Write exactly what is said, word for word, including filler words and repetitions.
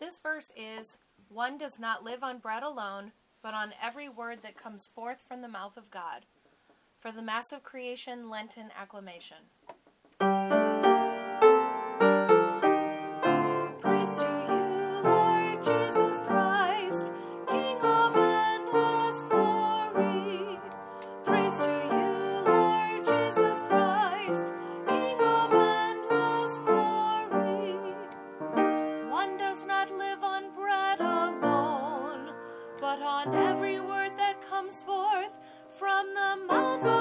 This verse is, "One does not live on bread alone, but on every word that comes forth from the mouth of God." For the Mass of Creation Lenten Acclamation. Praise to you, Lord Jesus Christ, King of endless glory. Praise to you, Lord Jesus Christ, King of endless glory. One does not live on bread alone, but on every word that comes forth from the mouth of